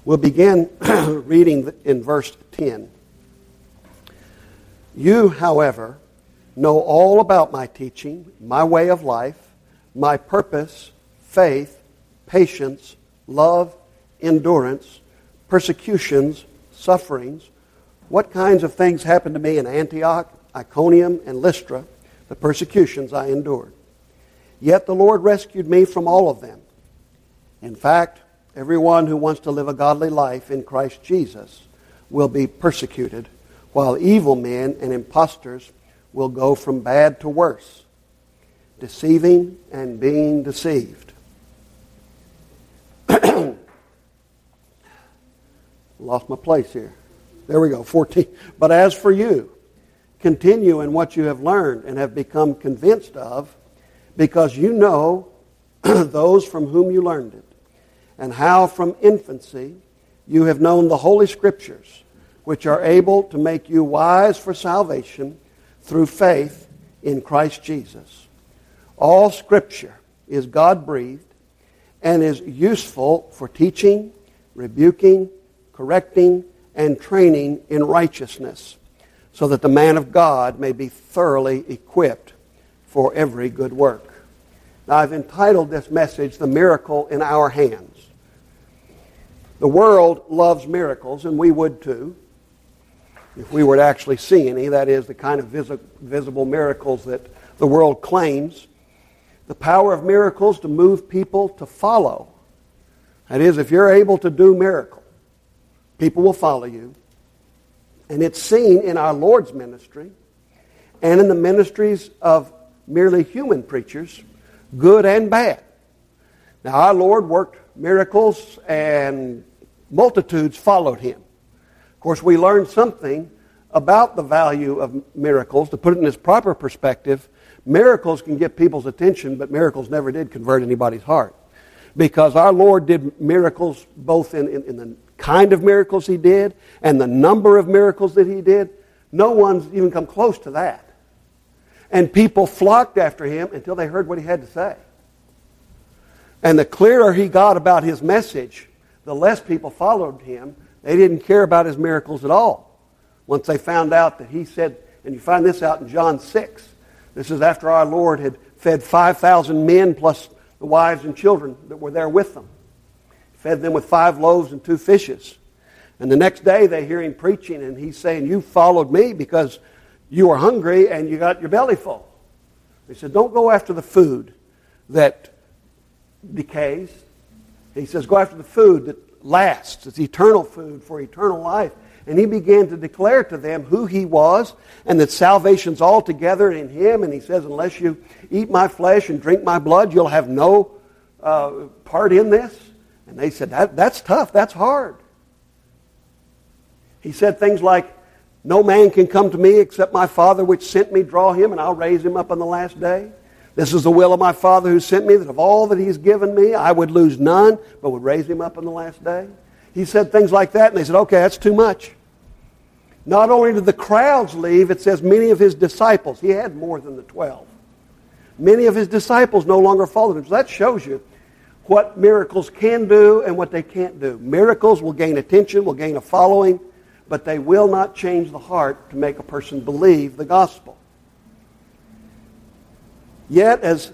We'll begin reading in verse 10. You, however, know all about my teaching, my way of life, my purpose, faith, patience, love, endurance, persecutions, sufferings, what kinds of things happened to me in Antioch, Iconium, and Lystra, the persecutions I endured. Yet the Lord rescued me from all of them. In fact, everyone who wants to live a godly life in Christ Jesus will be persecuted, while evil men and impostors will go from bad to worse, deceiving and being deceived. Lost my place here. There we go, 14. But as for you, continue in what you have learned and have become convinced of, because you know those from whom you learned it, and how from infancy you have known the Holy Scriptures, which are able to make you wise for salvation through faith in Christ Jesus. All Scripture is God-breathed and is useful for teaching, rebuking, correcting, and training in righteousness, so that the man of God may be thoroughly equipped for every good work. Now, I've entitled this message, The Miracle in Our Hands. The world loves miracles, and we would too, if we were to actually see any. That is, the kind of visible miracles that the world claims. The power of miracles to move people to follow. That is, if you're able to do miracles, people will follow you. And it's seen in our Lord's ministry and in the ministries of merely human preachers, good and bad. Now, our Lord worked miracles and multitudes followed him. Of course, we learned something about the value of miracles. To put it in its proper perspective, miracles can get people's attention, but miracles never did convert anybody's heart. Because our Lord did miracles both in the kind of miracles he did and the number of miracles that he did. No one's even come close to that. And people flocked after him until they heard what he had to say. And the clearer he got about his message, the less people followed him. They didn't care about his miracles at all. Once they found out that he said, and you find this out in John 6. This is after our Lord had fed 5,000 men plus the wives and children that were there with them. Fed them with 5 loaves and 2 fishes. And the next day they hear him preaching, and he's saying, you followed me because you were hungry and you got your belly full. He said, don't go after the food that decays. He says, go after the food that lasts. It's eternal food for eternal life. And he began to declare to them who he was and that salvation's altogether in him. And he says, unless you eat my flesh and drink my blood, you'll have no part in this. And they said, that's tough. That's hard. He said things like, no man can come to me except my Father which sent me draw him, and I'll raise him up on the last day. This is the will of my Father who sent me, that of all that he's given me, I would lose none, but would raise him up on the last day. He said things like that, and they said, okay, that's too much. Not only did the crowds leave, it says many of his disciples. He had more than the 12. Many of his disciples no longer followed him. So that shows you what miracles can do and what they can't do. Miracles will gain attention, will gain a following, but they will not change the heart to make a person believe the gospel. Yet, as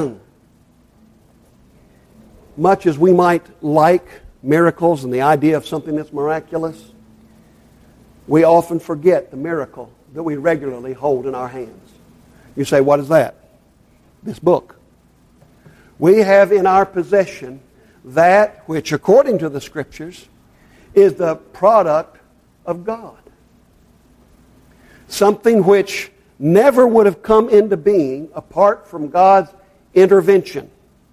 much as we might like miracles and the idea of something that's miraculous, we often forget the miracle that we regularly hold in our hands. You say, what is that? This book. We have in our possession that which, according to the Scriptures, is the product of God. Something which never would have come into being apart from God's intervention.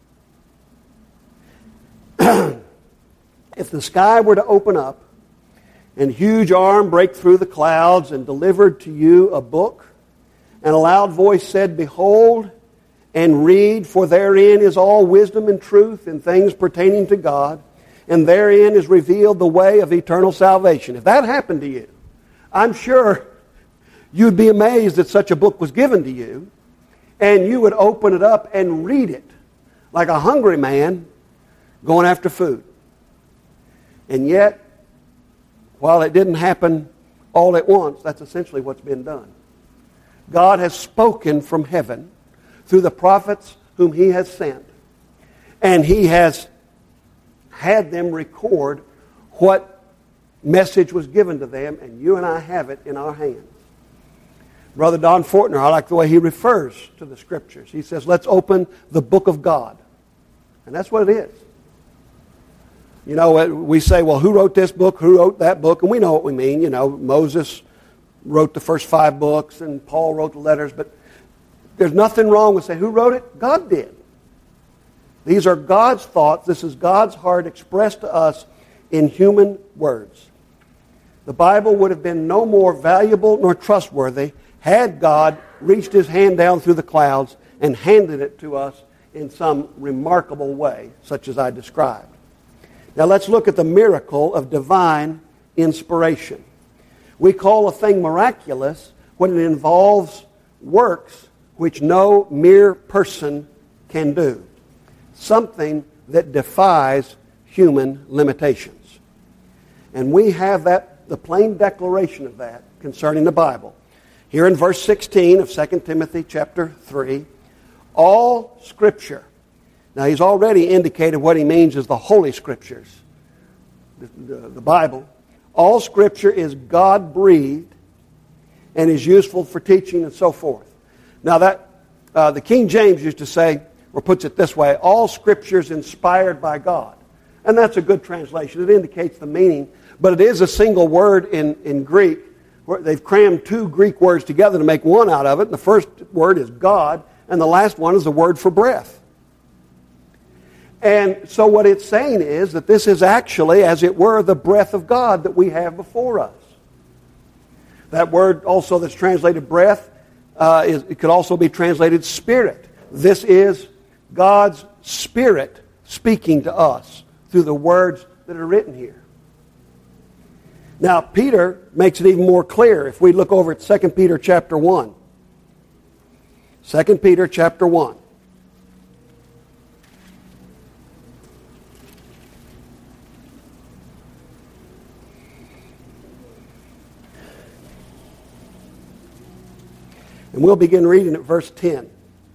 If the sky were to open up and huge arm break through the clouds and delivered to you a book, and a loud voice said, behold and read, for therein is all wisdom and truth in things pertaining to God, and therein is revealed the way of eternal salvation. If that happened to you, I'm sure you'd be amazed that such a book was given to you, and you would open it up and read it like a hungry man going after food. And yet, while it didn't happen all at once, that's essentially what's been done. God has spoken from heaven through the prophets whom He has sent. And He has had them record what message was given to them, and you and I have it in our hands. Brother Don Fortner, I like the way he refers to the Scriptures. He says, let's open the book of God. And that's what it is. You know, we say, well, who wrote this book? Who wrote that book? And we know what we mean. You know, Moses wrote the first 5 books, and Paul wrote the letters. But there's nothing wrong with saying, who wrote it? God did. These are God's thoughts. This is God's heart expressed to us in human words. The Bible would have been no more valuable nor trustworthy had God reached His hand down through the clouds and handed it to us in some remarkable way, such as I described. Now let's look at the miracle of divine inspiration. We call a thing miraculous when it involves works which no mere person can do. Something that defies human limitations. And we have the plain declaration of that concerning the Bible. Here in verse 16 of 2 Timothy chapter 3, all Scripture. Now he's already indicated what he means is the Holy Scriptures, the Bible. All Scripture is God-breathed and is useful for teaching and so forth. Now that the King James used to say, or puts it this way, all Scripture is inspired by God. And that's a good translation. It indicates the meaning. But it is a single word in Greek. They've crammed 2 Greek words together to make one out of it. The first word is God, and the last one is the word for breath. And so what it's saying is that this is actually, as it were, the breath of God that we have before us. That word also that's translated breath, it could also be translated spirit. This is God's Spirit speaking to us through the words that are written here. Now, Peter makes it even more clear if we look over at 2 Peter chapter 1. 2 Peter chapter 1. And we'll begin reading at verse 10.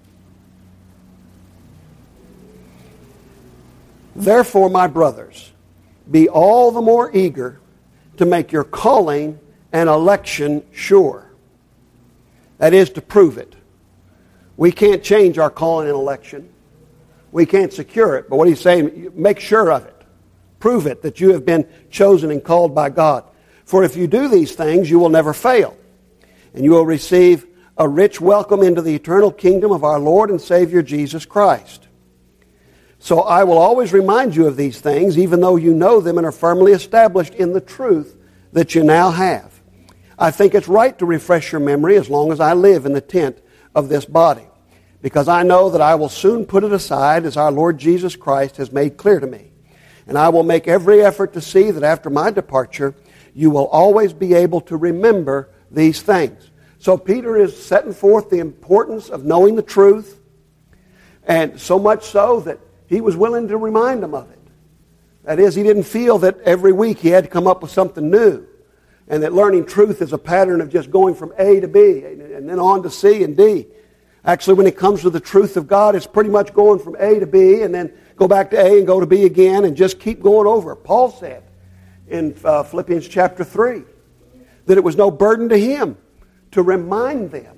Therefore, my brothers, be all the more eager to make your calling and election sure. That is, to prove it. We can't change our calling and election. We can't secure it. But what he's saying, make sure of it. Prove it, that you have been chosen and called by God. For if you do these things, you will never fail. And you will receive a rich welcome into the eternal kingdom of our Lord and Savior Jesus Christ. So I will always remind you of these things, even though you know them and are firmly established in the truth that you now have. I think it's right to refresh your memory as long as I live in the tent of this body, because I know that I will soon put it aside, as our Lord Jesus Christ has made clear to me. And I will make every effort to see that after my departure, you will always be able to remember these things. So Peter is setting forth the importance of knowing the truth, and so much so that he was willing to remind them of it. That is, he didn't feel that every week he had to come up with something new, and that learning truth is a pattern of just going from A to B and then on to C and D. Actually, when it comes to the truth of God, it's pretty much going from A to B and then go back to A and go to B again and just keep going over. Paul said in Philippians chapter 3 that it was no burden to him to remind them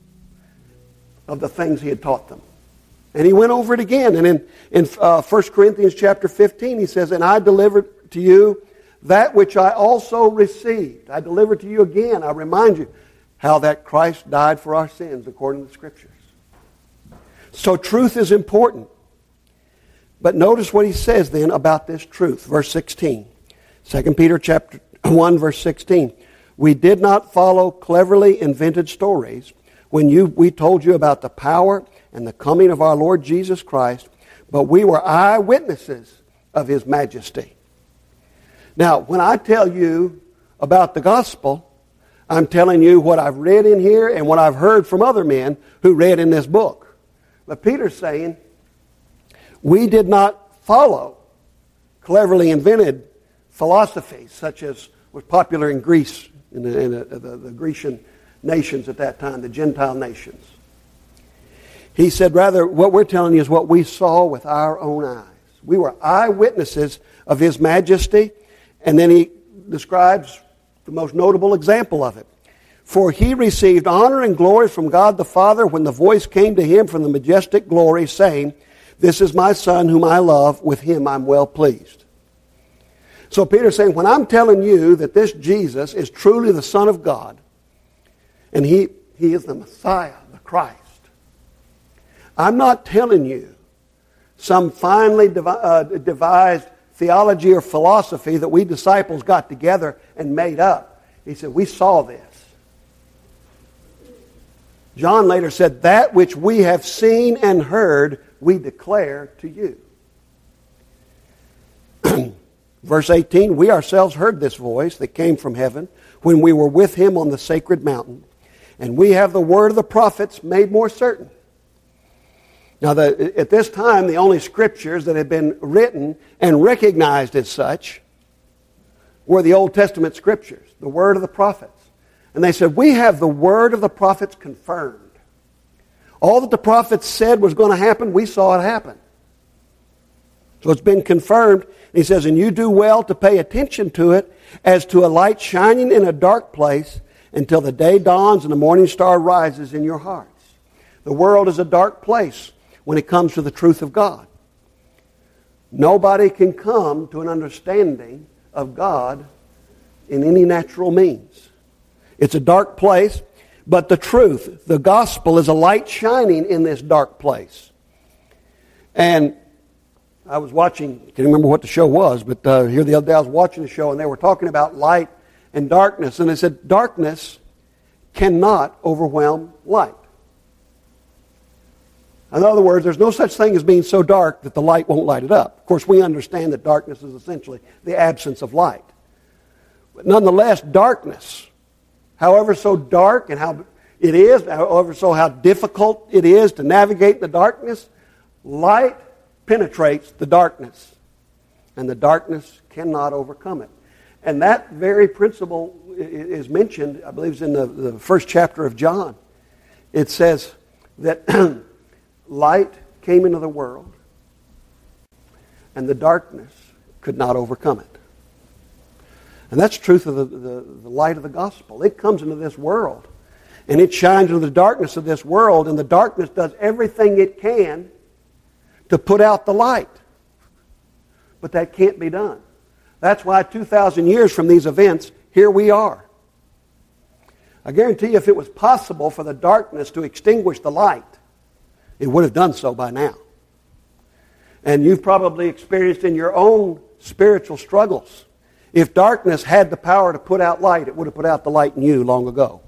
of the things he had taught them. And he went over it again. And in 1 Corinthians chapter 15, he says, and I delivered to you that which I also received. I delivered to you again. I remind you how that Christ died for our sins according to the Scriptures. So truth is important. But notice what he says then about this truth. Verse 16. 2 Peter chapter 1, verse 16. We did not follow cleverly invented stories when we told you about the power and the coming of our Lord Jesus Christ, but we were eyewitnesses of His majesty. Now, when I tell you about the gospel, I'm telling you what I've read in here and what I've heard from other men who read in this book. But Peter's saying, we did not follow cleverly invented philosophies, such as was popular in Greece, in the Grecian nations at that time, the Gentile nations. He said, rather, what we're telling you is what we saw with our own eyes. We were eyewitnesses of His majesty, and then he describes the most notable example of it. For He received honor and glory from God the Father when the voice came to Him from the majestic glory, saying, "This is my Son whom I love, with Him I'm well pleased." So Peter's saying, when I'm telling you that this Jesus is truly the Son of God, and He is the Messiah, the Christ, I'm not telling you some finely devised theology or philosophy that we disciples got together and made up. He said, we saw this. John later said, that which we have seen and heard, we declare to you. Verse 18, we ourselves heard this voice that came from heaven when we were with Him on the sacred mountain, and we have the word of the prophets made more certain. Now, at this time, the only scriptures that had been written and recognized as such were the Old Testament scriptures, the word of the prophets. And they said, we have the word of the prophets confirmed. All that the prophets said was going to happen, we saw it happen. So it's been confirmed. He says, and you do well to pay attention to it as to a light shining in a dark place until the day dawns and the morning star rises in your hearts. The world is a dark place when it comes to the truth of God. Nobody can come to an understanding of God in any natural means. It's a dark place, but the truth, the gospel, is a light shining in this dark place. And I was watching, can't remember what the show was, but here the other day I was watching the show and they were talking about light and darkness. And they said, darkness cannot overwhelm light. In other words, there's no such thing as being so dark that the light won't light it up. Of course, we understand that darkness is essentially the absence of light. But nonetheless, darkness, however so dark and how it is, however so how difficult it is to navigate the darkness, light penetrates the darkness. And the darkness cannot overcome it. And that very principle is mentioned, I believe it's in the first chapter of John. It says that light came into the world, and the darkness could not overcome it. And that's the truth of the light of the gospel. It comes into this world, and it shines into the darkness of this world, and the darkness does everything it can to put out the light. But that can't be done. That's why 2,000 years from these events, here we are. I guarantee you if it was possible for the darkness to extinguish the light, it would have done so by now. And you've probably experienced in your own spiritual struggles. If darkness had the power to put out light, it would have put out the light in you long ago.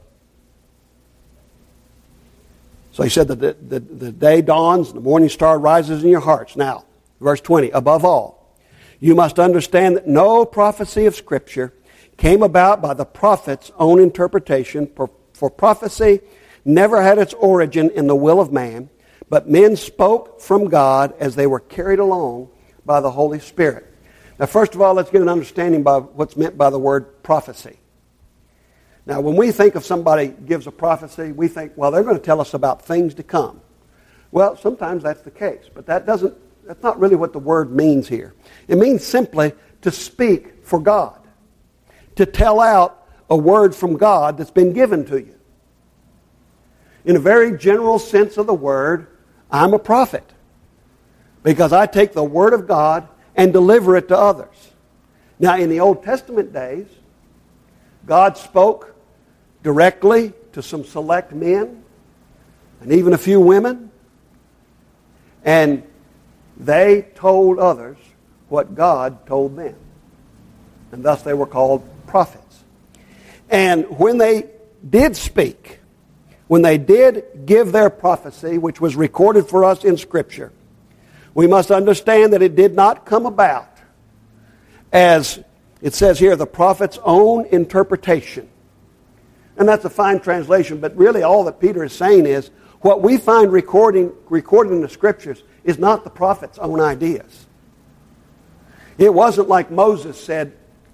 So he said that the day dawns and the morning star rises in your hearts. Now, verse 20, above all, you must understand that no prophecy of Scripture came about by the prophet's own interpretation, for prophecy never had its origin in the will of man, but men spoke from God as they were carried along by the Holy Spirit. Now, first of all, let's get an understanding by what's meant by the word prophecy. Now, when we think of somebody gives a prophecy, we think, well, they're going to tell us about things to come. Well, sometimes that's the case, but that's not really what the word means here. It means simply to speak for God, to tell out a word from God that's been given to you. In a very general sense of the word, I'm a prophet because I take the word of God and deliver it to others. Now, in the Old Testament days, God spoke directly to some select men and even a few women, and they told others what God told them. And thus they were called prophets. And when they did speak, when they did give their prophecy, which was recorded for us in Scripture, we must understand that it did not come about as it says here, the prophet's own interpretation. And that's a fine translation, but really all that Peter is saying is, what we find recorded in the Scriptures is not the prophet's own ideas. It wasn't like Moses said,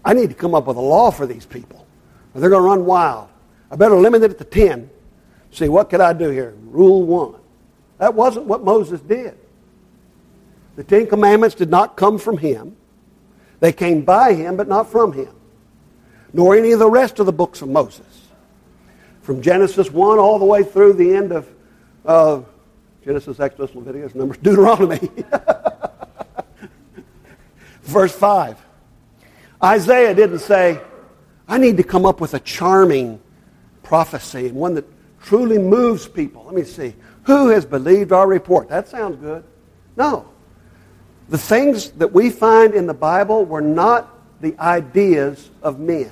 I need to come up with a law for these people, or they're going to run wild. I better limit it to 10. See, what could I do here? Rule 1. That wasn't what Moses did. The 10 Commandments did not come from him. They came by him, but not from him. Nor any of the rest of the books of Moses. From Genesis 1 all the way through the end of Genesis, Exodus, Leviticus, Numbers, Deuteronomy. Verse 5. Isaiah didn't say, I need to come up with a charming prophecy and one that truly moves people. Let me see. Who has believed our report? That sounds good. No. The things that we find in the Bible were not the ideas of men.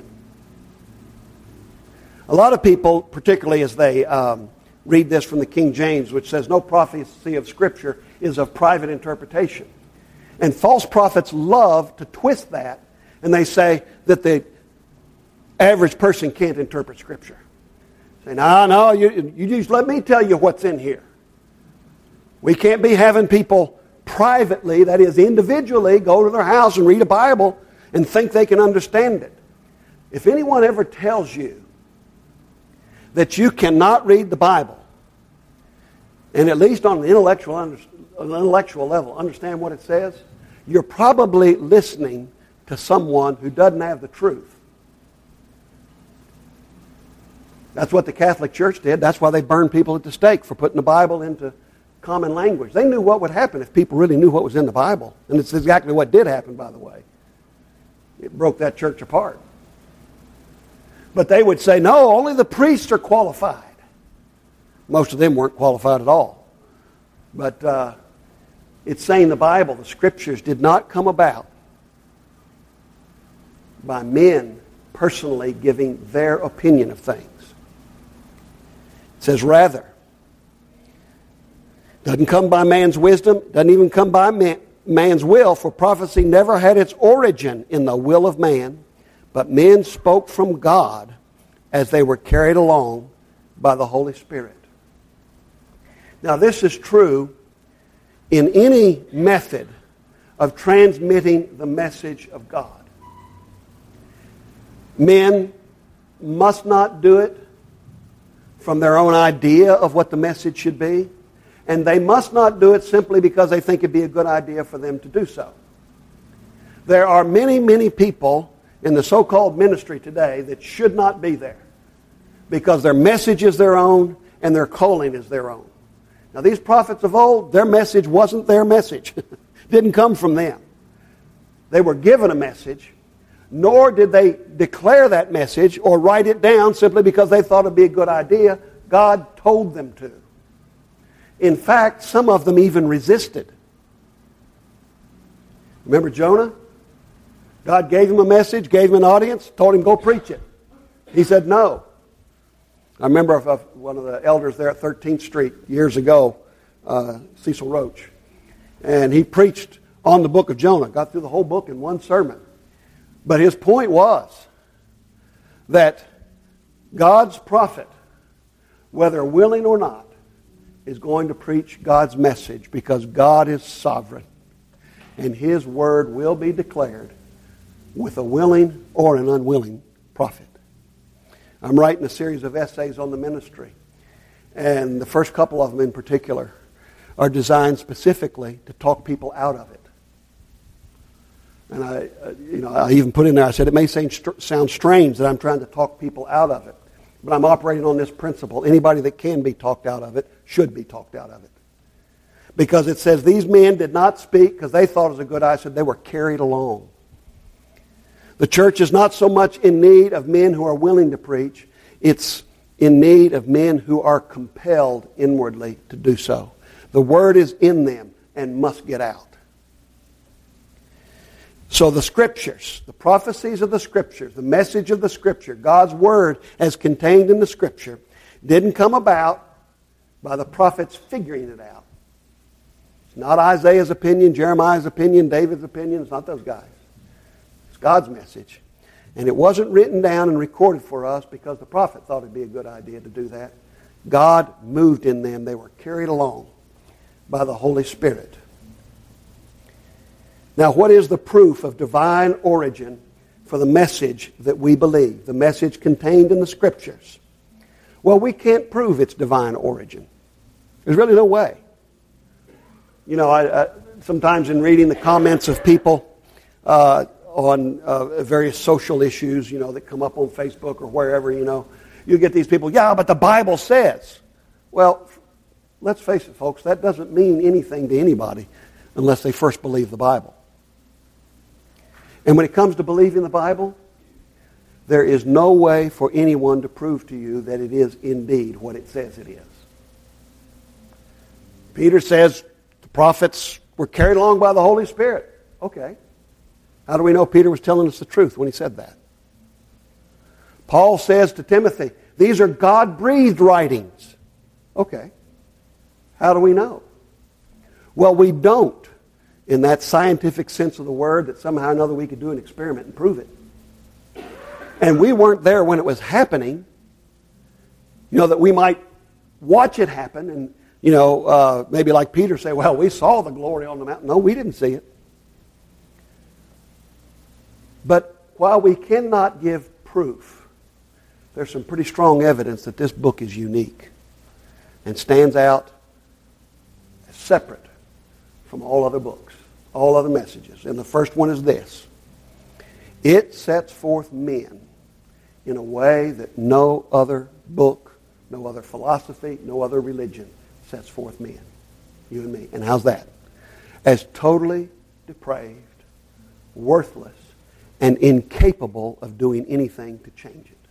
A lot of people, particularly as they read this from the King James, which says no prophecy of Scripture is of private interpretation. And false prophets love to twist that, and they say that the average person can't interpret Scripture. Say, no, you just let me tell you what's in here. We can't be having people privately, that is individually, go to their house and read a Bible and think they can understand it. If anyone ever tells you that you cannot read the Bible, and at least on an intellectual level, understand what it says, you're probably listening to someone who doesn't have the truth. That's what the Catholic Church did. That's why they burned people at the stake for putting the Bible into common language. They knew what would happen if people really knew what was in the Bible. And it's exactly what did happen, by the way. It broke that church apart. But they would say, no, only the priests are qualified. Most of them weren't qualified at all. But it's saying the Bible, the Scriptures, did not come about by men personally giving their opinion of things. It says rather, doesn't come by man's wisdom, doesn't even come by man's will, for prophecy never had its origin in the will of man, but men spoke from God as they were carried along by the Holy Spirit. Now this is true in any method of transmitting the message of God. Men must not do it from their own idea of what the message should be, and they must not do it simply because they think it'd be a good idea for them to do so. There are many, many people in the so-called ministry today that should not be there because their message is their own and their calling is their own. Now these prophets of old, their message wasn't their message. Didn't come from them. They were given a message, nor did they declare that message or write it down simply because they thought it'd be a good idea. God told them to. In fact, some of them even resisted. Remember Jonah? God gave him a message, gave him an audience, told him go preach it. He said no. I remember one of the elders there at 13th Street years ago, Cecil Roach, and he preached on the book of Jonah, got through the whole book in one sermon. But his point was that God's prophet, whether willing or not, is going to preach God's message because God is sovereign. And His word will be declared with a willing or an unwilling prophet. I'm writing a series of essays on the ministry. And the first couple of them in particular are designed specifically to talk people out of it. And I even put in there, I said, it may sound strange that I'm trying to talk people out of it. But I'm operating on this principle. Anybody that can be talked out of it should be talked out of it. Because it says these men did not speak because they thought it was a good idea. I said they were carried along. The church is not so much in need of men who are willing to preach. It's in need of men who are compelled inwardly to do so. The word is in them and must get out. So the Scriptures, the prophecies of the Scriptures, the message of the Scripture, God's Word as contained in the Scripture, didn't come about by the prophets figuring it out. It's not Isaiah's opinion, Jeremiah's opinion, David's opinion. It's not those guys. It's God's message. And it wasn't written down and recorded for us because the prophet thought it'd be a good idea to do that. God moved in them. They were carried along by the Holy Spirit. Now, what is the proof of divine origin for the message that we believe, the message contained in the Scriptures? Well, we can't prove its divine origin. There's really no way. You know, I sometimes in reading the comments of people on various social issues, you know, that come up on Facebook or wherever, you know, you get these people, yeah, but the Bible says. Well, let's face it, folks, that doesn't mean anything to anybody unless they first believe the Bible. And when it comes to believing the Bible, there is no way for anyone to prove to you that it is indeed what it says it is. Peter says the prophets were carried along by the Holy Spirit. Okay. How do we know Peter was telling us the truth when he said that? Paul says to Timothy, these are God-breathed writings. Okay. How do we know? Well, we don't in that scientific sense of the word that somehow or another we could do an experiment and prove it. And we weren't there when it was happening. You know, that we might watch it happen and, you know, maybe like Peter say, well, we saw the glory on the mountain. No, we didn't see it. But while we cannot give proof, there's some pretty strong evidence that this book is unique and stands out as separate from all other books, all other messages. And the first one is this. It sets forth men in a way that no other book, no other philosophy, no other religion sets forth men. You and me. And how's that? As totally depraved, worthless, and incapable of doing anything to change it.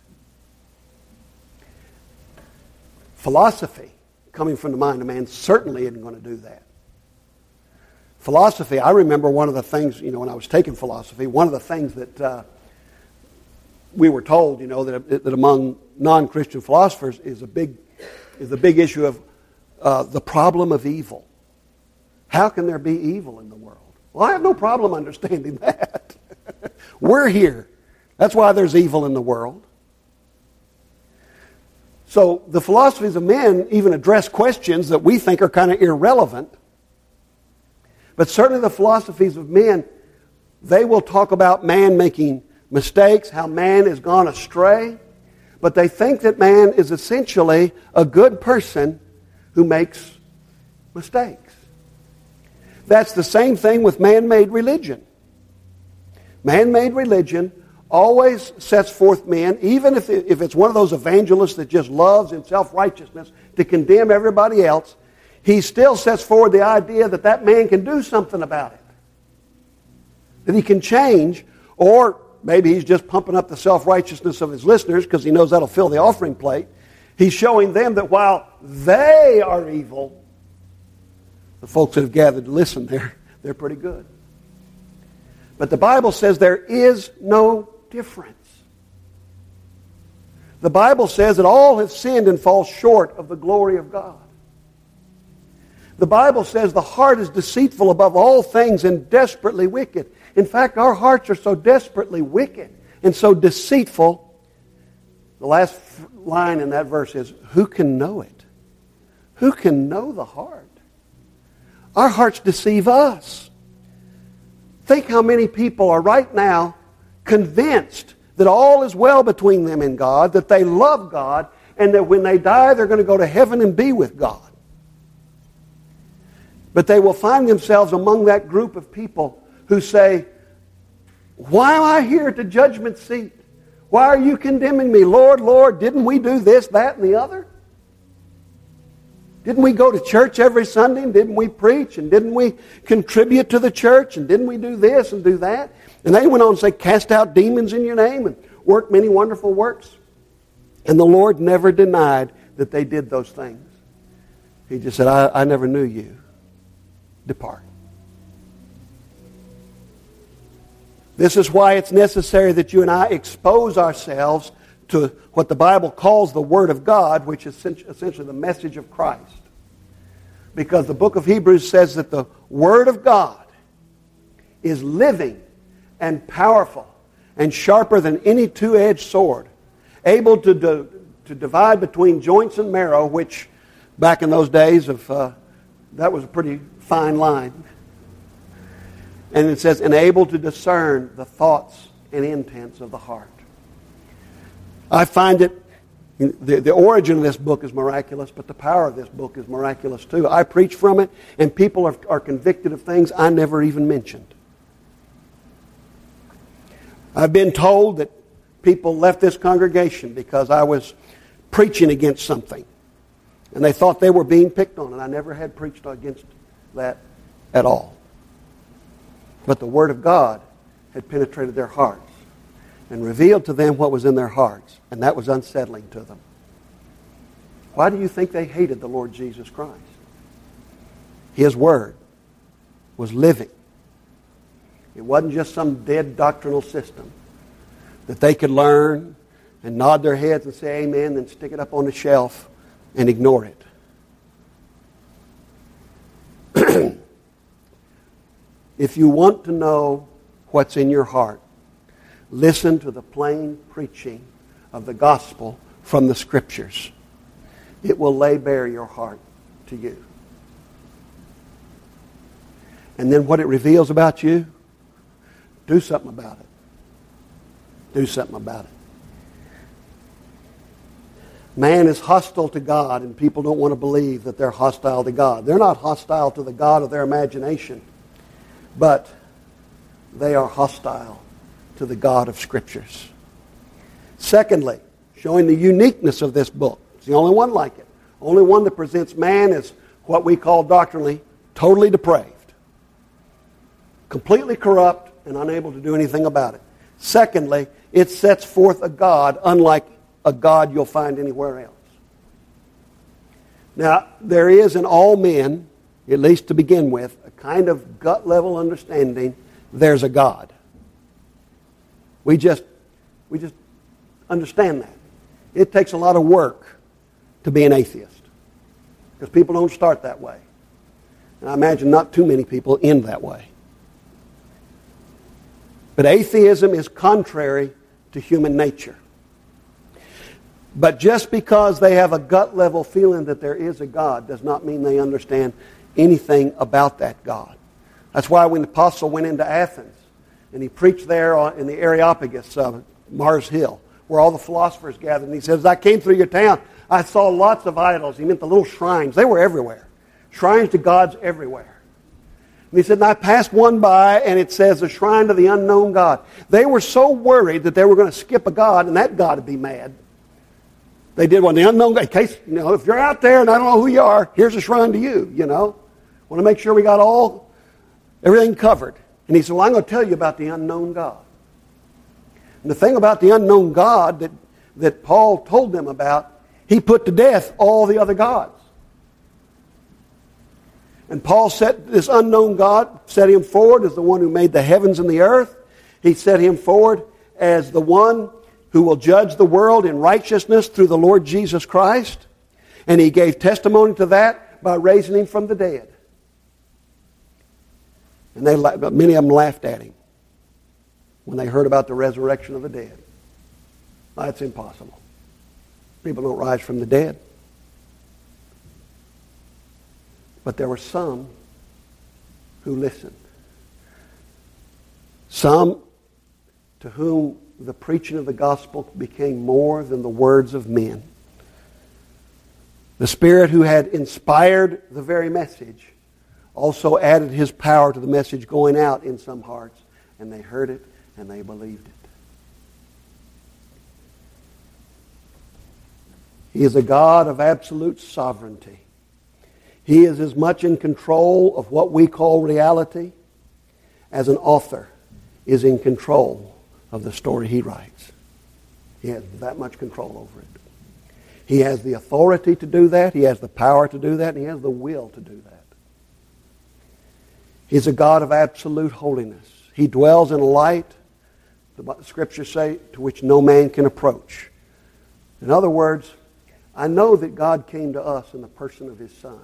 Philosophy, coming from the mind of man, certainly isn't going to do that. Philosophy, I remember one of the things, you know, when I was taking philosophy, one of the things that we were told, you know, that among non-Christian philosophers is the big issue of the problem of evil. How can there be evil in the world? Well, I have no problem understanding that. We're here. That's why there's evil in the world. So the philosophies of men even address questions that we think are kind of irrelevant. But certainly the philosophies of men, they will talk about man making mistakes, how man has gone astray. But they think that man is essentially a good person who makes mistakes. That's the same thing with man-made religion. Man-made religion always sets forth men, even if it's one of those evangelists that just loves in self-righteousness to condemn everybody else, he still sets forward the idea that that man can do something about it. That he can change, or maybe he's just pumping up the self-righteousness of his listeners because he knows that'll fill the offering plate. He's showing them that while they are evil, the folks that have gathered to listen, they're pretty good. But the Bible says there is no difference. The Bible says that all have sinned and fall short of the glory of God. The Bible says the heart is deceitful above all things and desperately wicked. In fact, our hearts are so desperately wicked and so deceitful. The last line in that verse is, who can know it? Who can know the heart? Our hearts deceive us. Think how many people are right now convinced that all is well between them and God, that they love God, and that when they die, they're going to go to heaven and be with God. But they will find themselves among that group of people who say, why am I here at the judgment seat? Why are you condemning me? Lord, Lord, didn't we do this, that, and the other? Didn't we go to church every Sunday, and didn't we preach, and didn't we contribute to the church, and didn't we do this and do that? And they went on to say, cast out demons in your name and work many wonderful works. And the Lord never denied that they did those things. He just said, I never knew you. Depart. This is why it's necessary that you and I expose ourselves to what the Bible calls the Word of God, which is essentially the message of Christ. Because the book of Hebrews says that the Word of God is living and powerful and sharper than any two-edged sword, able to divide between joints and marrow, which back in those days that was a pretty fine line. And it says, and able to discern the thoughts and intents of the heart. I find it, the origin of this book is miraculous, but the power of this book is miraculous too. I preach from it, and people are convicted of things I never even mentioned. I've been told that people left this congregation because I was preaching against something, and they thought they were being picked on, and I never had preached against that at all. But the Word of God had penetrated their hearts and revealed to them what was in their hearts, and that was unsettling to them. Why do you think they hated the Lord Jesus Christ? His Word was living. It wasn't just some dead doctrinal system that they could learn and nod their heads and say amen, then stick it up on the shelf and ignore it. If you want to know what's in your heart, listen to the plain preaching of the gospel from the Scriptures. It will lay bare your heart to you. And then what it reveals about you, do something about it. Do something about it. Man is hostile to God, and people don't want to believe that they're hostile to God. They're not hostile to the God of their imagination, but they are hostile to the God of Scriptures. Secondly, showing the uniqueness of this book. It's the only one like it. Only one that presents man as what we call doctrinally totally depraved, completely corrupt, and unable to do anything about it. Secondly, it sets forth a God unlike a God you'll find anywhere else. Now, there is in all men, at least to begin with, a kind of gut-level understanding there's a God. We just understand that. It takes a lot of work to be an atheist, because people don't start that way. And I imagine not too many people end that way. But atheism is contrary to human nature. But just because they have a gut-level feeling that there is a God does not mean they understand anything about that God. That's why when the apostle went into Athens and he preached there in the Areopagus, Mars Hill, where all the philosophers gathered, and he says, as I came through your town, I saw lots of idols. He meant the little shrines. They were everywhere. Shrines to gods everywhere. And he said, and I passed one by, and it says, a shrine to the unknown God. They were so worried that they were going to skip a God, and that God would be mad. They did one, the unknown God. In case, if you're out there and I don't know who you are, here's a shrine to you, Want to make sure we got everything covered. And he said, well, I'm going to tell you about the unknown God. And the thing about the unknown God that Paul told them about, he put to death all the other gods. And Paul set this unknown God, set him forward as the one who made the heavens and the earth. He set him forward as the one who will judge the world in righteousness through the Lord Jesus Christ. And he gave testimony to that by raising him from the dead. And many of them laughed at him when they heard about the resurrection of the dead. That's impossible. People don't rise from the dead. But there were some who listened. Some to whom the preaching of the gospel became more than the words of men. The Spirit who had inspired the very message also added His power to the message going out in some hearts, and they heard it and they believed it. He is a God of absolute sovereignty. He is as much in control of what we call reality as an author is in control of the story he writes. He has that much control over it. He has the authority to do that. He has the power to do that. And he has the will to do that. He's a God of absolute holiness. He dwells in a light, the Scriptures say, to which no man can approach. In other words, I know that God came to us in the person of His Son.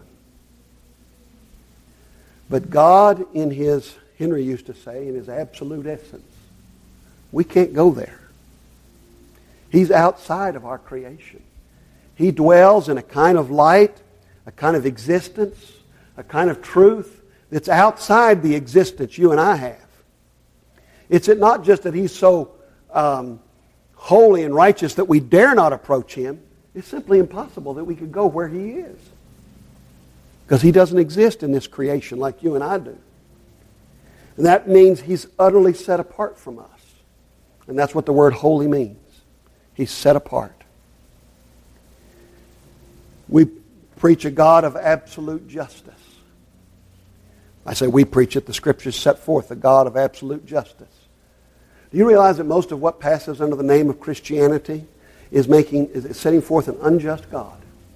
But God, in His, Henry used to say, in His absolute essence, we can't go there. He's outside of our creation. He dwells in a kind of light, a kind of existence, a kind of truth that's outside the existence you and I have. It's not just that He's so holy and righteous that we dare not approach Him, it's simply impossible that we could go where He is. Because He doesn't exist in this creation like you and I do. And that means He's utterly set apart from us. And that's what the word holy means. He's set apart. We preach a God of absolute justice. I say we preach it. The Scriptures set forth a God of absolute justice. Do you realize that most of what passes under the name of Christianity is setting forth an unjust God?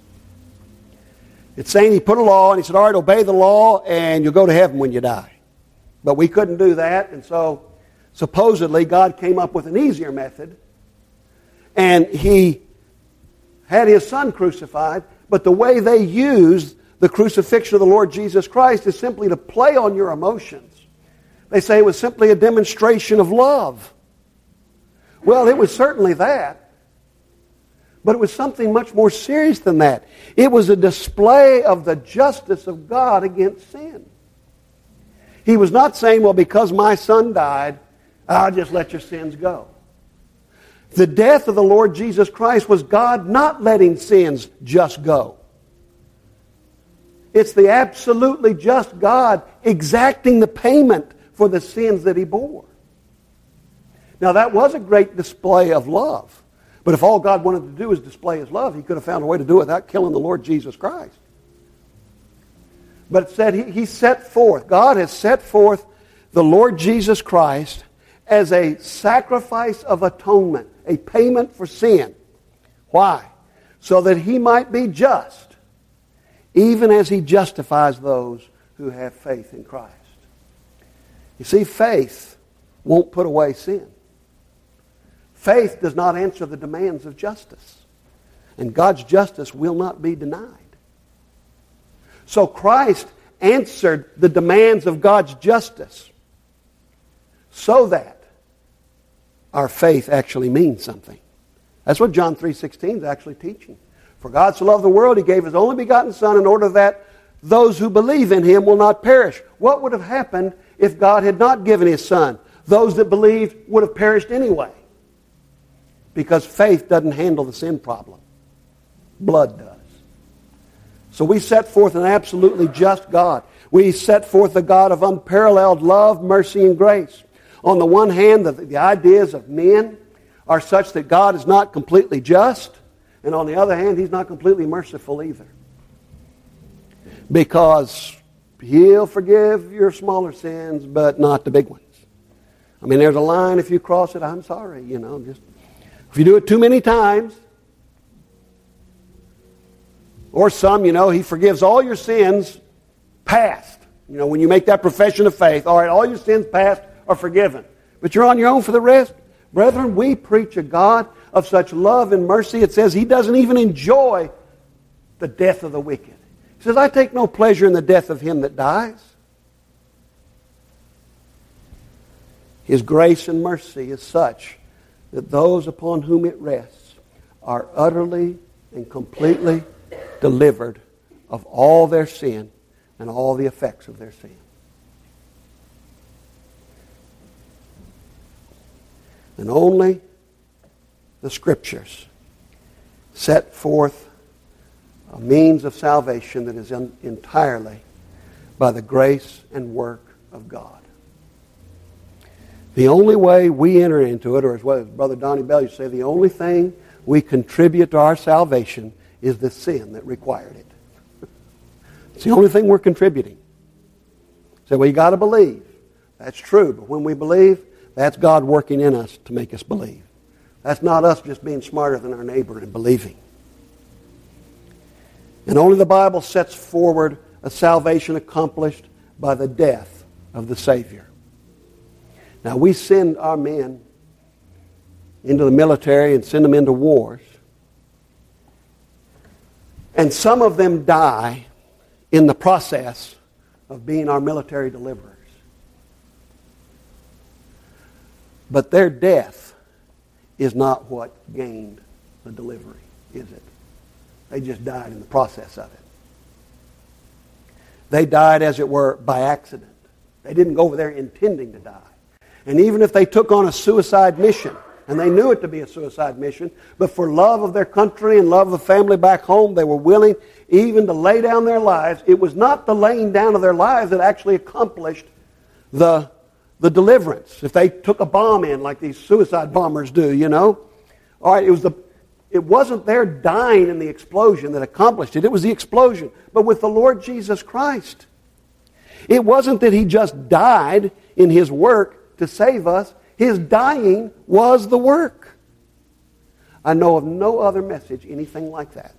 It's saying He put a law and He said, all right, obey the law and you'll go to heaven when you die. But we couldn't do that, and so supposedly God came up with an easier method, and He had His Son crucified, but the way they used the crucifixion of the Lord Jesus Christ is simply to play on your emotions. They say it was simply a demonstration of love. Well, it was certainly that. But it was something much more serious than that. It was a display of the justice of God against sin. He was not saying, well, because my Son died, I'll just let your sins go. The death of the Lord Jesus Christ was God not letting sins just go. It's the absolutely just God exacting the payment for the sins that He bore. Now that was a great display of love. But if all God wanted to do was display His love, He could have found a way to do it without killing the Lord Jesus Christ. But it said He set forth, God has set forth the Lord Jesus Christ as a sacrifice of atonement, a payment for sin. Why? So that He might be just, even as He justifies those who have faith in Christ. You see, faith won't put away sin. Faith does not answer the demands of justice. And God's justice will not be denied. So Christ answered the demands of God's justice so that our faith actually means something. That's what John 3:16 is actually teaching. For God so loved the world, He gave His only begotten Son in order that those who believe in Him will not perish. What would have happened if God had not given His Son? Those that believed would have perished anyway. Because faith doesn't handle the sin problem. Blood does. So we set forth an absolutely just God. We set forth a God of unparalleled love, mercy, and grace. On the one hand, the ideas of men are such that God is not completely just, and on the other hand, He's not completely merciful either. Because He'll forgive your smaller sins, but not the big ones. I mean, there's a line, if you cross it, I'm sorry, just if you do it too many times. Or some, He forgives all your sins past. When you make that profession of faith, all right, all your sins past are forgiven. But you're on your own for the rest. Brethren, we preach a God of such love and mercy, it says He doesn't even enjoy the death of the wicked. He says, I take no pleasure in the death of him that dies. His grace and mercy is such that those upon whom it rests are utterly and completely delivered of all their sin and all the effects of their sin. And only the Scriptures set forth a means of salvation that is entirely by the grace and work of God. The only way we enter into it, or as well as Brother Donnie Bell used to say, the only thing we contribute to our salvation is the sin that required it. It's the only thing we're contributing. So we got to believe. That's true. But when we believe, that's God working in us to make us believe. That's not us just being smarter than our neighbor and believing. And only the Bible sets forward a salvation accomplished by the death of the Savior. Now, we send our men into the military and send them into wars. And some of them die in the process of being our military deliverers. But their death is not what gained the delivery, is it? They just died in the process of it. They died, as it were, by accident. They didn't go over there intending to die. And even if they took on a suicide mission, And they knew it to be a suicide mission. But for love of their country and love of the family back home, they were willing even to lay down their lives. It was not the laying down of their lives that actually accomplished the deliverance. If they took a bomb in like these suicide bombers do, you know. All right, it wasn't their dying in the explosion that accomplished it. It was the explosion. But with the Lord Jesus Christ, it wasn't that He just died in His work to save us. His dying was the work. I know of no other message anything like that.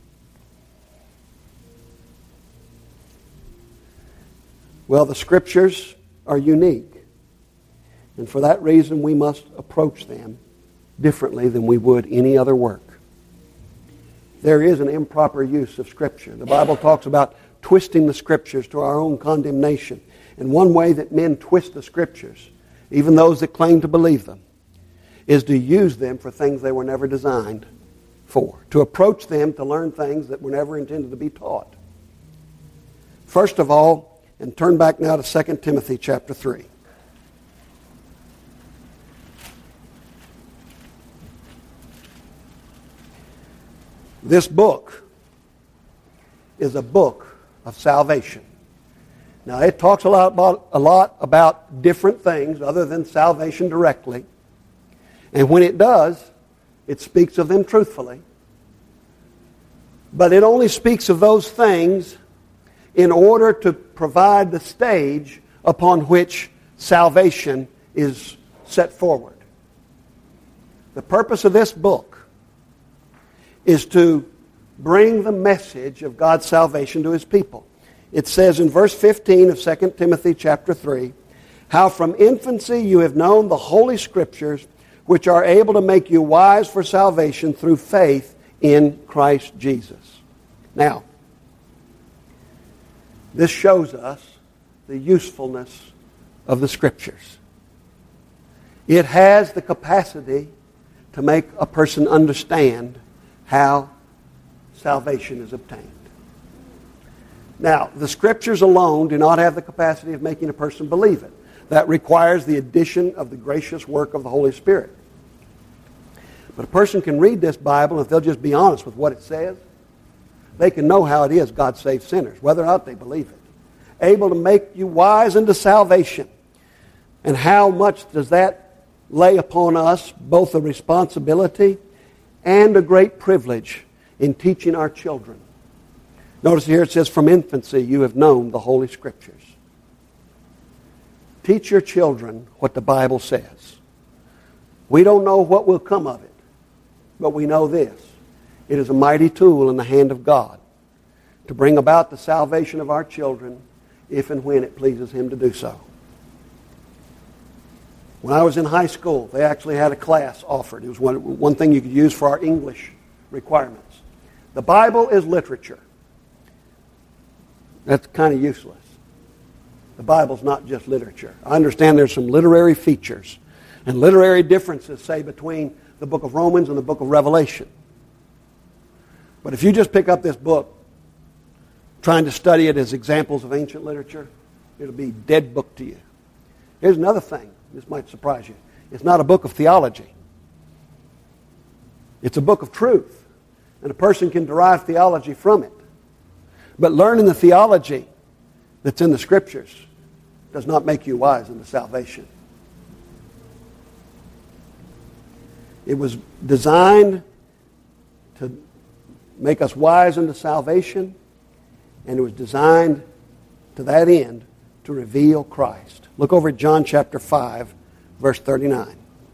Well, the Scriptures are unique. And for that reason, we must approach them differently than we would any other work. There is an improper use of Scripture. The Bible talks about twisting the Scriptures to our own condemnation. And one way that men twist the Scriptures, even those that claim to believe them, is to use them for things they were never designed for. To approach them to learn things that were never intended to be taught. First of all, and turn back now to 2 Timothy chapter 3. This book is a book of salvation. Now, it talks a lot about different things other than salvation directly. And when it does, it speaks of them truthfully. But it only speaks of those things in order to provide the stage upon which salvation is set forward. The purpose of this book is to bring the message of God's salvation to His people. It says in verse 15 of 2 Timothy chapter 3, how from infancy you have known the Holy Scriptures, which are able to make you wise for salvation through faith in Christ Jesus. Now, this shows us the usefulness of the Scriptures. It has the capacity to make a person understand how salvation is obtained. Now, the Scriptures alone do not have the capacity of making a person believe it. That requires the addition of the gracious work of the Holy Spirit. But a person can read this Bible, and if they'll just be honest with what it says, they can know how it is God saves sinners, whether or not they believe it. Able to make you wise unto salvation. And how much does that lay upon us both a responsibility and a great privilege in teaching our children. Notice here it says, from infancy you have known the Holy Scriptures. Teach your children what the Bible says. We don't know what will come of it, but we know this. It is a mighty tool in the hand of God to bring about the salvation of our children if and when it pleases Him to do so. When I was in high school, they actually had a class offered. It was one thing you could use for our English requirements. The Bible is literature. That's kind of useless. The Bible's not just literature. I understand there's some literary features and literary differences, say, between the book of Romans and the book of Revelation. But if you just pick up this book, trying to study it as examples of ancient literature, it'll be a dead book to you. Here's another thing. This might surprise you. It's not a book of theology. It's a book of truth. And a person can derive theology from it. But learning the theology that's in the Scriptures does not make you wise unto salvation. It was designed to make us wise unto salvation, and it was designed to that end to reveal Christ. Look over at John chapter 5, verse 39.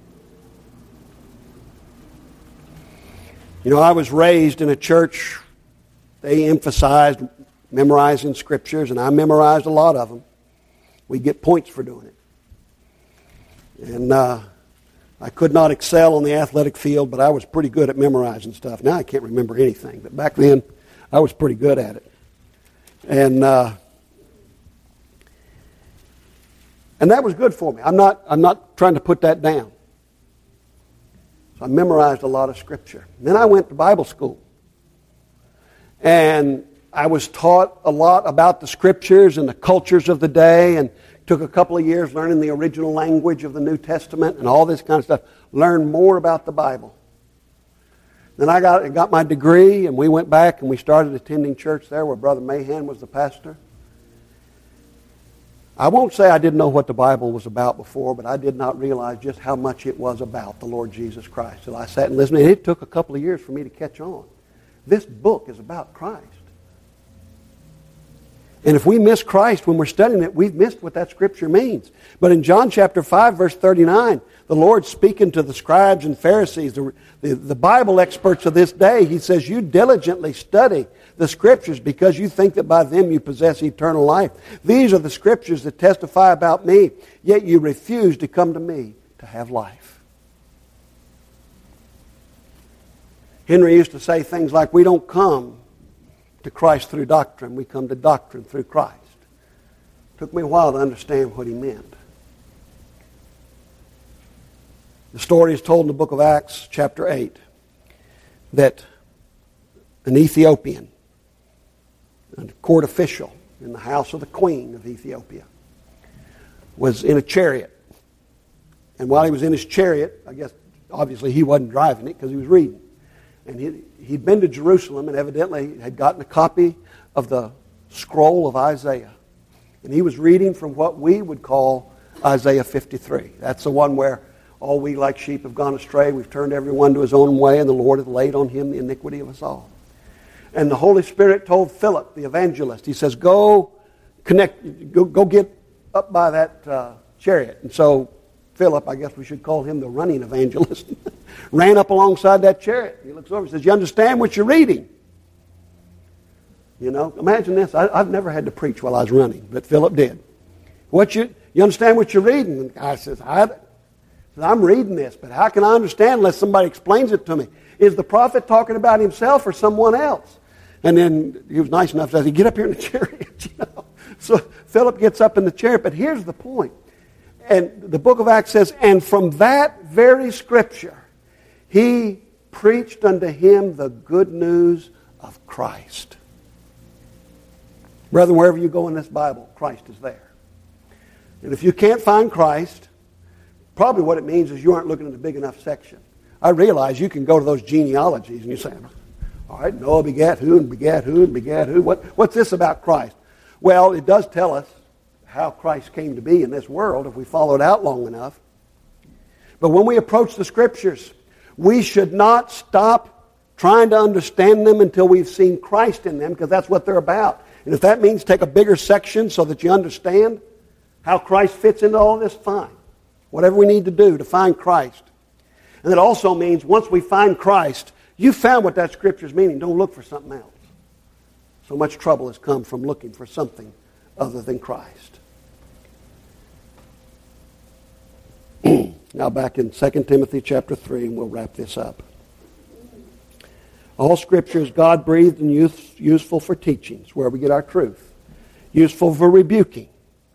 You know, I was raised in a church, they emphasized memorizing Scriptures, and I memorized a lot of them. We get points for doing it. And I could not excel on the athletic field, but I was pretty good at memorizing stuff. Now I can't remember anything, but back then I was pretty good at it. And that was good for me. I'm not trying to put that down. So I memorized a lot of Scripture. And then I went to Bible school. And I was taught a lot about the Scriptures and the cultures of the day, and took a couple of years learning the original language of the New Testament and all this kind of stuff. Learned more about the Bible. Then I got my degree, and we went back and we started attending church there where Brother Mahan was the pastor. I won't say I didn't know what the Bible was about before, but I did not realize just how much it was about the Lord Jesus Christ. So I sat and listened, and it took a couple of years for me to catch on. This book is about Christ. And if we miss Christ when we're studying it, we've missed what that Scripture means. But in John chapter 5, verse 39, the Lord's speaking to the scribes and Pharisees, the Bible experts of this day. He says, you diligently study the Scriptures because you think that by them you possess eternal life. These are the Scriptures that testify about me, yet you refuse to come to me to have life. Henry used to say things like, we don't come to Christ through doctrine. We come to doctrine through Christ. It took me a while to understand what he meant. The story is told in the book of Acts, chapter 8, that an Ethiopian, a court official in the house of the queen of Ethiopia, was in a chariot. And while he was in his chariot, I guess obviously he wasn't driving it because he was reading. And he'd been to Jerusalem and evidently had gotten a copy of the scroll of Isaiah. And he was reading from what we would call Isaiah 53. That's the one where all we like sheep have gone astray. We've turned everyone to his own way, and the Lord hath laid on him the iniquity of us all. And the Holy Spirit told Philip, the evangelist, he says, go get up by that chariot. And so Philip, I guess we should call him the running evangelist, ran up alongside that chariot. He looks over and says, you understand what you're reading? You know, imagine this. I've never had to preach while I was running, but Philip did. You understand what you're reading? And the guy says, I'm reading this, but how can I understand unless somebody explains it to me? Is the prophet talking about himself or someone else? And then he was nice enough to say, get up here in the chariot. You know? So Philip gets up in the chariot, but here's the point. And the book of Acts says, and from that very Scripture, he preached unto him the good news of Christ. Brethren, wherever you go in this Bible, Christ is there. And if you can't find Christ, probably what it means is you aren't looking at a big enough section. I realize you can go to those genealogies and you say, all right, Noah begat who and begat who and begat who. What's this about Christ? Well, it does tell us how Christ came to be in this world if we follow it out long enough. But when we approach the Scriptures, we should not stop trying to understand them until we've seen Christ in them, because that's what they're about. And if that means take a bigger section so that you understand how Christ fits into all this, fine. Whatever we need to do to find Christ. And it also means once we find Christ, you found what that Scripture is meaning. Don't look for something else. So much trouble has come from looking for something other than Christ. Now back in 2 Timothy chapter 3, and we'll wrap this up. All Scripture is God-breathed and useful for teaching. It's where we get our truth. Useful for rebuking.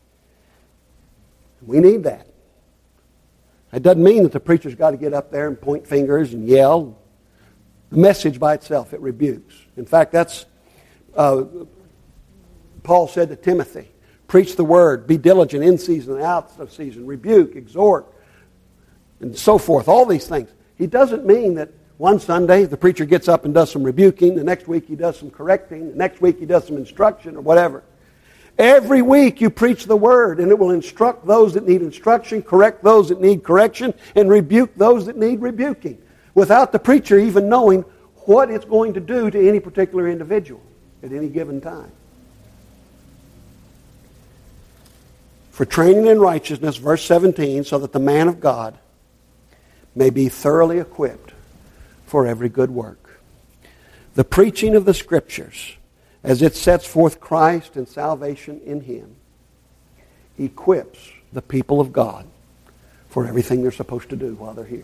We need that. It doesn't mean that the preacher's got to get up there and point fingers and yell. The message by itself, it rebukes. In fact, that's Paul said to Timothy, preach the word, be diligent in season and out of season, rebuke, exhort, and so forth, all these things. He doesn't mean that one Sunday the preacher gets up and does some rebuking, the next week he does some correcting, the next week he does some instruction or whatever. Every week you preach the word, and it will instruct those that need instruction, correct those that need correction, and rebuke those that need rebuking, without the preacher even knowing what it's going to do to any particular individual at any given time. For training in righteousness, verse 17, so that the man of God may be thoroughly equipped for every good work. The preaching of the Scriptures, as it sets forth Christ and salvation in Him, equips the people of God for everything they're supposed to do while they're here.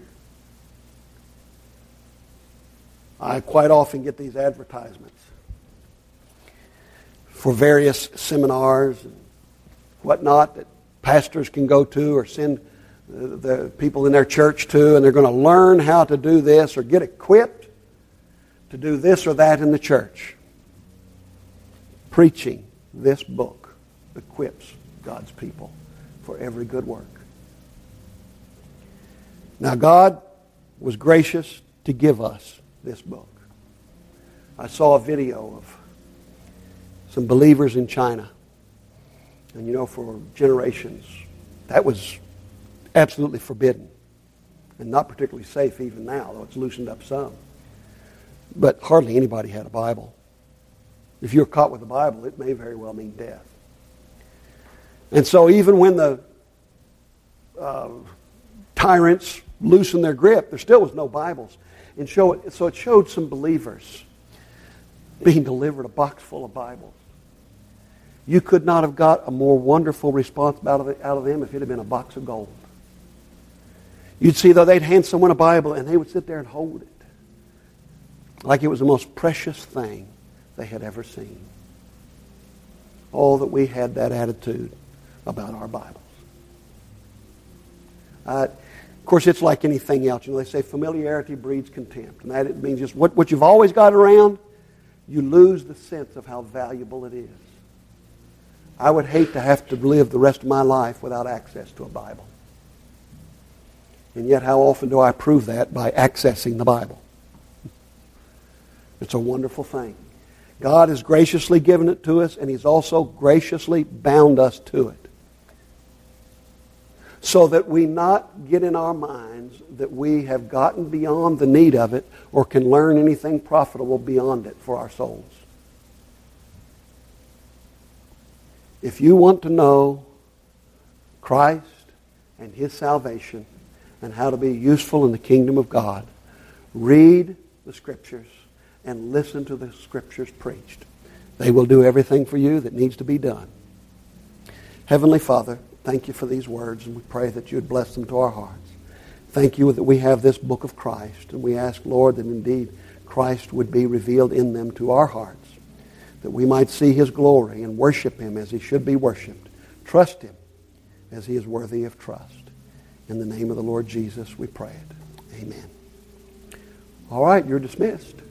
I quite often get these advertisements for various seminars and whatnot that pastors can go to or send the people in their church to, and they're going to learn how to do this or get equipped to do this or that in the church. preaching this book equips God's people for every good work. Now, God was gracious to give us this book. I saw a video of some believers in China. And you know, for generations, that was absolutely forbidden. And not particularly safe even now, though it's loosened up some. But hardly anybody had a Bible. If you're caught with a Bible, it may very well mean death. And so even when the tyrants loosened their grip, there still was no Bibles. And so it showed some believers being delivered a box full of Bibles. You could not have got a more wonderful response out of them if it had been a box of gold. You'd see, though, they'd hand someone a Bible and they would sit there and hold it like it was the most precious thing they had ever seen. Oh, that we had that attitude about our Bibles. Of course, it's like anything else. You know, they say familiarity breeds contempt. And that it means just what you've always got around, you lose the sense of how valuable it is. I would hate to have to live the rest of my life without access to a Bible. And yet, how often do I prove that? By accessing the Bible. It's a wonderful thing. God has graciously given it to us, and He's also graciously bound us to it. So that we not get in our minds that we have gotten beyond the need of it or can learn anything profitable beyond it for our souls. If you want to know Christ and His salvation and how to be useful in the kingdom of God, read the Scriptures and listen to the Scriptures preached. They will do everything for you that needs to be done. Heavenly Father, thank you for these words, and we pray that you would bless them to our hearts. Thank you that we have this book of Christ, and we ask, Lord, that indeed Christ would be revealed in them to our hearts, that we might see His glory and worship Him as He should be worshipped, trust Him as He is worthy of trust. In the name of the Lord Jesus, we pray it. Amen. All right, you're dismissed.